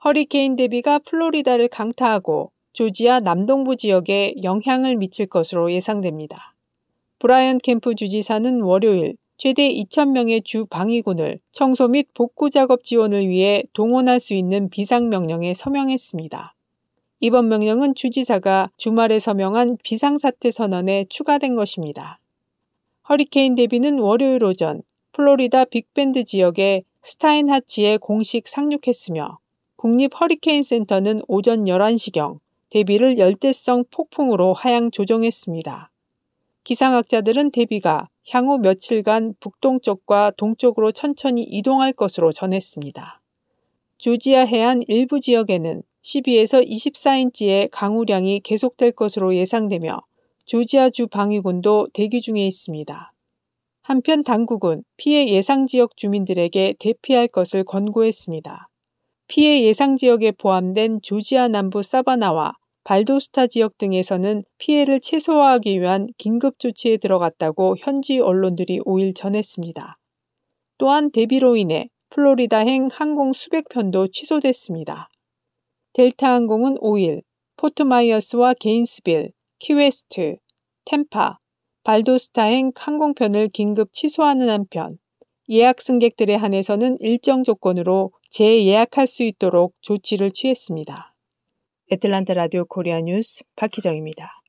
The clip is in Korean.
허리케인 데비가 플로리다를 강타하고 조지아 남동부 지역에 영향을 미칠 것으로 예상됩니다. 브라이언 캠프 주지사는 월요일 최대 2,000명의 주 방위군을 청소 및 복구 작업 지원을 위해 동원할 수 있는 비상명령에 서명했습니다. 이번 명령은 주지사가 주말에 서명한 비상사태 선언에 추가된 것입니다. 허리케인 데비는 월요일 오전 플로리다 빅밴드 지역의 스타인하치에 공식 상륙했으며 국립 허리케인 센터는 오전 11시경 데비를 열대성 폭풍으로 하향 조정했습니다. 기상학자들은 데비가 향후 며칠간 북동쪽과 동쪽으로 천천히 이동할 것으로 전했습니다. 조지아 해안 일부 지역에는 12에서 24인치의 강우량이 계속될 것으로 예상되며 조지아주 방위군도 대기 중에 있습니다. 한편 당국은 피해 예상 지역 주민들에게 대피할 것을 권고했습니다. 피해 예상 지역에 포함된 조지아 남부 사바나와 발도스타 지역 등에서는 피해를 최소화하기 위한 긴급 조치에 들어갔다고 현지 언론들이 5일 전했습니다. 또한 데비로 인해 플로리다행 항공 수백 편도 취소됐습니다. 델타 항공은 5일 포트마이어스와 게인스빌, 키웨스트, 템파, 발도스타행 항공편을 긴급 취소하는 한편 예약 승객들에 한해서는 일정 조건으로 재예약할 수 있도록 조치를 취했습니다. 애틀란타 라디오 코리아 뉴스 박희정입니다.